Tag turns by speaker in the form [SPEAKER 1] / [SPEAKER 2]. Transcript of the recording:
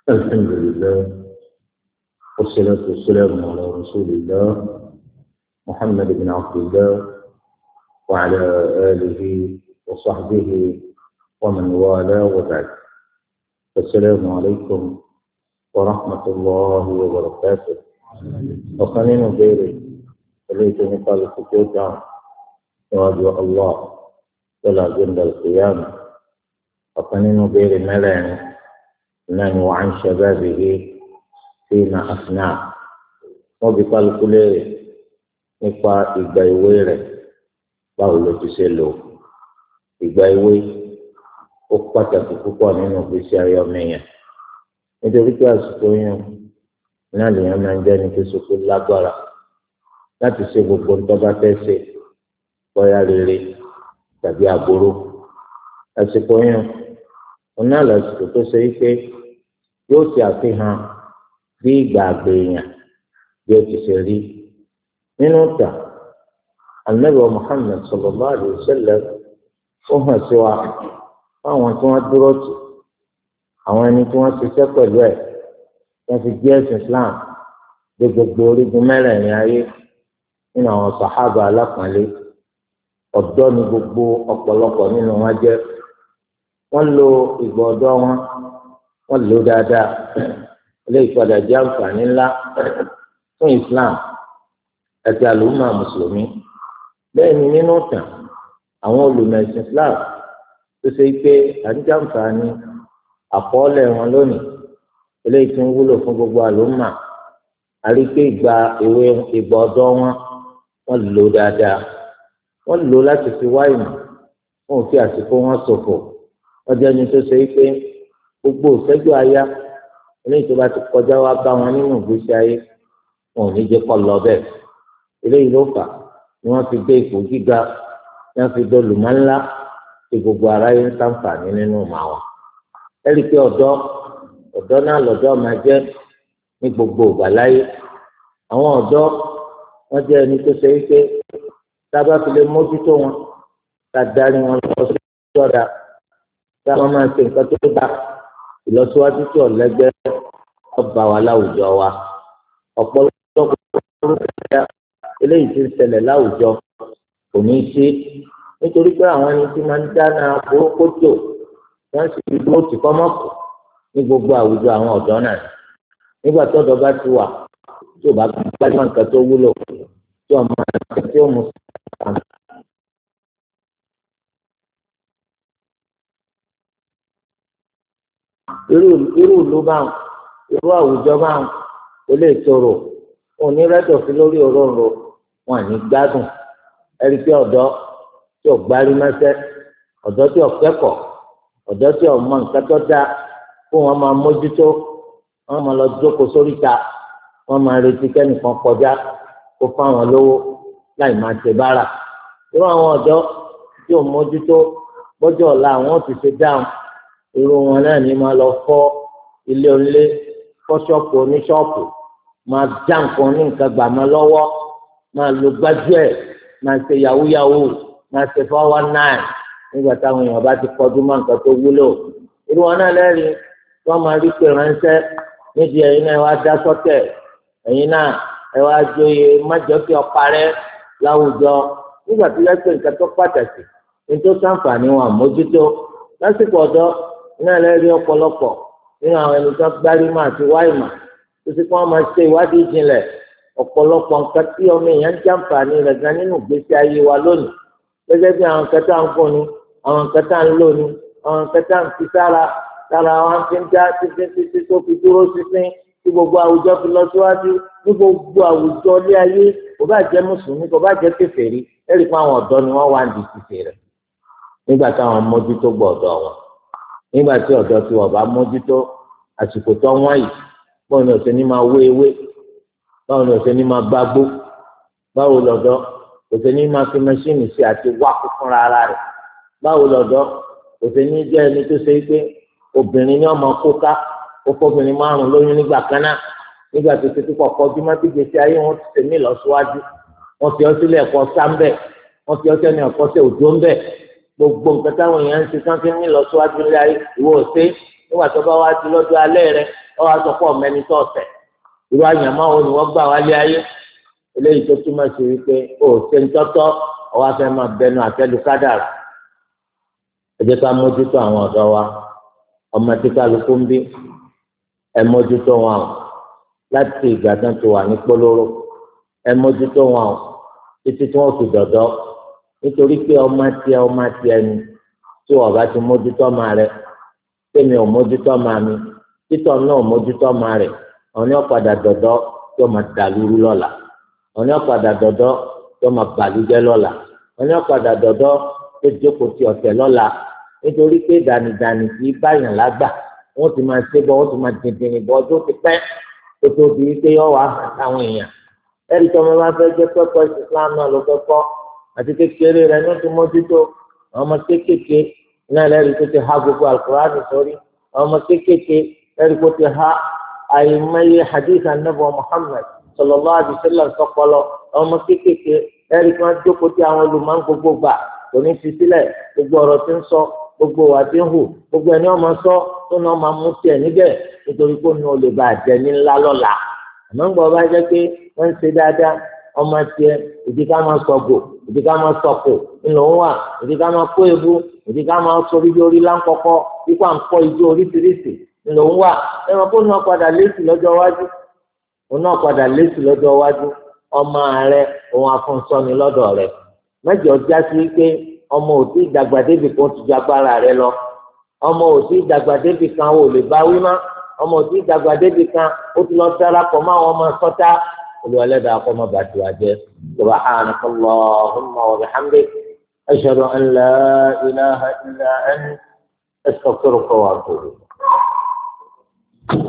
[SPEAKER 1] الحمد لله والصلاة والسلام على رسول الله محمد بن عبد الله وعلى آله وصحبه ومن والاه وبعد. السلام عليكم ورحمة الله وبركاته. وخلينا نبير الذي نقال السكوت وأدعو الله ولا جند القيامة. وخلينا نبير ملعن نحن وعن شبابه فيما أفنى وبقال كل nípa ìgbà èwe rẹ̀ báwo ló ti ṣe lò ìgbà èwe ó pàtàkì púpọ̀ nínú ìgbésí ayé ọmọ èèyàn nítorí pé àsìkò yẹn náà lèèyàn máa ń jẹ́ ní pé sọ́kò lágbára láti ṣe gbogbo ń tọ́ba fẹ́ ṣe bóyá rere tàbí aburú. àsìkò yẹn wọn náà lásìkò tó ṣe wípé yóò ṣe àfihàn bí ìgbà àgbèèyàn bí ó ti ṣe rí nínú ìtàn Ànábì Muhammad sallallahu alaihi wasallam ó hàn sí wa fáwọn tí wọ́n dúró tì àwọn ẹni tí wọ́n ṣiṣẹ́ pẹ̀lú ẹ̀ wọ́n fi gbé ẹ̀sìn Islam dé gbogbo orígun mẹ́rẹ̀ẹ̀rin ayé nínú àwọn sàhábà alápọ̀nlé. ọ̀dọ́ ni gbogbo ọ̀pọ̀lọpọ̀ nínú wọn jẹ́. wọ́n lo ìgbà ọ̀dọ́ wọ́n lò dáadáa. eléyìí padà jẹ́ àǹfààní ńlá fún Islam àti àlùmọ́ mùsùlùmí. bẹ́ẹ̀ ni nínú ìtàn àwọn olùmẹ̀sìn Islam tó ṣe pé àǹjàǹfààní àkọọ́lẹ̀ wọn lónìí eléyìí tí ń wúlò fún gbogbo àlùmọ́. àrí pé ìgbà ọ̀dọ́ wọ́n lò dáadáa. wọ́n lò láti fi wá ìmọ̀ wọn ò fi àsìkò wọn ṣòfò. wọ́n jẹ́ ẹni tó ṣe pé gbogbo ìṣẹ́jú àyá eléyìí tó bá ti kọjá wá bá wọn nínú ìgbésí ayé wọn ò ní jẹ́ kó lọ bẹ́ẹ̀. eléyìí ló fà ni wọ́n fi gbé ipò gíga ni wọ́n fi dolùmọ̀ ńlá tí gbogbo aráyé ń ṣàǹfààní nínú ìmọ̀ àwọn. ẹ rí i pé ọ̀dọ́ náà lọ́dọ́ máa jẹ́ ní gbogbo ìgbà láyé. àwọn ọ̀dọ́ wọ́n jẹ́ ẹni tó ṣe wípé tá a bá fi lè mójútó wọn tá a darí wọn lọ sí ìjọba tá a máa ṣe nǹkan tó dá ìlọsíwájú tí ọ̀lẹ́gbẹ́ ọba wa láwùjọ wa. ọ̀pọ̀lọpọ̀ eléyìí tí ń ṣẹlẹ̀ láwùjọ kò ní í ṣe nítorí pé àwọn ẹni tí máa ń dáná burúkú jò wọ́n sì fi dúró tì kọ́ mọ́kù ní gbogbo àwùjọ àwọn ọ̀dọ́ náà. nígbà tó ọ̀dọ́ bá ti wà tí ò bá gbájúmọ̀ nǹkan tó wúlò tí ọmọ àti tí ó mú sàn. irú ìlú báwọn irú àwùjọ báwọn ó lè tòrò òní rẹ́dọ̀ sí lórí òróǹro wọn à ní gbádùn. ẹ̀rí pé ọ̀dọ́ tí ò gbárí mẹ́sẹ́ ọ̀dọ́ tí ò kẹ́kọ̀ọ́ ọ̀dọ́ tí ò mọ nǹkan tó dáa kó wọn máa mójútó wọn máa lọ jókòó sóríta wọn máa retí kẹ́nìkan kọjá kó fáwọn lówó láì máa ṣe bára. irú àwọn ọ̀dọ́ tí ò mójútó bọ́jọ́ ọ̀la àwọn ò ti ṣe dáhùn irú wọn náà ní máa lọ fọ́ ilé onílé fọ́ ṣọ́ọ̀pù oníṣọ́ọ̀pù máa já nǹkan ní nǹkan gbà máa lọ́wọ́ máa lo gbájúẹ̀ máa ṣe yahoo máa ṣe 419 nígbà táwọn èèyàn bá ti kọjú mọ́ nǹkan tó wúlò. irú wọn náà lẹ́rìí wọ́n máa rí pé ránṣẹ́ níbi ẹ̀yin náà wá dá sọ́tẹ̀ ẹ̀yin náà ẹ wá joyè májọ́kì ọ̀parẹ́ láwùjọ nígbà tí lẹ́sẹ̀ nǹkan tó pàtàkì ní tó ṣàǹfààní wọn àmójútó. lásìkò ọ̀dọ́ iná lẹ́rìí ọ̀pọ̀lọpọ̀ nínú àwọn ẹni tó gbárí máa ti wá ìmọ̀ tó ti kí wọ́n máa ṣe ìwádìí ìjìnlẹ̀ ọ̀pọ̀lọpọ̀ nǹkan tí ọmọ èèyàn ń jàǹfààní rẹ̀ gan nínú ìgbésí ayé wa lónìí gẹ́gẹ́ bí àwọn nǹkan tá à ń fún ni àwọn nǹkan tá à ń lò ni àwọn nǹkan tá à ń fi sára wa fi ń dá títí tó fi dúró sísìn tí gbogbo àwùjọ fi lọ síwájú ní gbogbo àwùjọ ilé ayé kò bá jẹ́ mùsùlùmí kò bá jẹ́ kèfèrí ẹ̀rí pé àwọn ọ̀dọ́ ni wọ́n wá ń di ṣiṣẹ rẹ̀ nígbà táwọn mójútó gbọ́ ọ̀dọ́ wọn nígbà tí ọ̀dọ́ tí wọ́n bá mójútó àsìkò tó wọ́n yìí báwo ni òṣèlú máa wé ewé báwo ni òṣèlú máa gbágbó báwo lọ́dọ̀ òṣèlú máa fi mẹṣíìnì sí àti wá fúnra ara rẹ̀ báwo lọ́dọ̀ òṣèlú jẹ́ ẹni tó ṣe pé obìnrin ni ọmọ kó ká ó fọbìnrin márùn lóyún nígbà kan náà nígbà tó ṣe púpọ̀ kọjú má ti gbèsè ayé wọn ti tẹ̀mí lọ síwájú wọn fi ọ sílẹ̀ ẹ̀kọ́ sáńbẹ̀ wọn fi ọ sẹ́ni ẹ̀kọ́ sẹ́ òjò ń bẹ̀ gbogbo nǹkan táwọn èèyàn ń ṣe sáńfẹ́ ní lọ síwájú ilé ayé ìwọ òṣè nígbà tó bá wá ti lọ́jọ́ alẹ́ rẹ ọ wá sọ pé ọmọ ẹni tó ọ̀sẹ̀ irú àyàmọ́ wo ni wọ́n gbà wálé ayé eléyìí tó túmọ̀ sí wípé ó ṣe ń tọ́tọ́ ọwọ́ afẹ́ máa bẹnu àtẹ́lu kádàrá ẹ jẹ́ ká mójútó àwọn ọ̀dọ́ wa ọmọ tí kálukú ń bí ẹ mójútó wọn o láti ìgbà tán tó wà ní kpolóró ẹ mójútó wọn o títí tí wọn fi dọ̀dọ́ nítorí pé ọmọ tiẹ̀ ni tí wọn bá ti mójútó ọmọ rẹ tèmi ò mójútó ọmọ mi títọ́ náà mójútó ọmọ rẹ àwọn ní ọ̀padà dọ̀dọ́ tí wọn máa dàlúrú lọ́la àwọn ní ọ̀padà dọ̀dọ́ tí wọn máa bàlújẹ́ lọ́la àwọn ní ọ̀padà dọ̀dọ́ tó jókòó ti ọ̀tẹ̀ lọ́la nítorí pé dànìdànì kì í báyàn lágbà wọn ti máa ṣe bọ wọn ti máa dìndìnrín bọ ọdún ti pẹ́ tó tó di wípé yọ wá àwọn èèyàn ẹ̀rí tí ọmọ bá fẹ́ jẹ́ pẹ́pẹ́ Islam náà ló fẹ́ kọ́ àti kékeré rẹ̀ ní ó ti mójútó àwọn ọmọ kéékèèké náà lẹ́rìí tó ti há gbogbo Al-Qur'ani sórí àwọn ọmọ kéékèèké lẹ́rìí tó ti há àìmọye hadith anabu Muhammad sallallahu alaihi wasallam sọpọlọ àwọn ọmọ kéékèèké lẹ́rìí tí wọ́n jókòó tí àwọn olùmọ̀ gbogbo gbà kò ní fi sílẹ̀ gbogbo ọ̀rọ̀ tí ń sọ gbogbo wa ti ń hù gbogbo ẹni ọmọ sọ tó náà máa mú tiẹ̀ níbẹ̀ nítorí kó nu olè bá jẹ ní ńlá lọ́la àmọ́ ń gbọ́ bá jẹ́ pé wọ́n ń ṣe dáadáa ọmọ tiẹ̀ ìdí ká máa sọ̀gò ìdí ká máa sọ̀kò ńlọ ń wà ìdí ká máa kó ebu ìdí ká máa sọ orí orí láńkọ́kọ́ ikú à ń kọ́ ijó oríṣiríṣi ńlọ ń wà ẹ̀rọ kó náà padà lẹ́sì lọ́jọ́ iwájú òun náà padà lẹ́sì lọ́jọ́ iwájú ọmọ rẹ òun afúnṣọ́ni lọ́dọ̀ rẹ mẹ́jọ jásí pé ọmọ ò tí dàgbà débì kan ti ju agbára rẹ lọ ọmọ ò tí dàgbà débì kan ò lè bá wí má ọmọ ò tí dàgbà débì kan ó ti lọ darapọ̀ mọ́ àwọn ọmọ sọ́tá olùwàlẹ́dà akọ́mọ bàtì wà jẹ́ subhanaka Allahumma wa bihamdik ashhadu an la ilaha illa anta astaghfiruka wa atubu.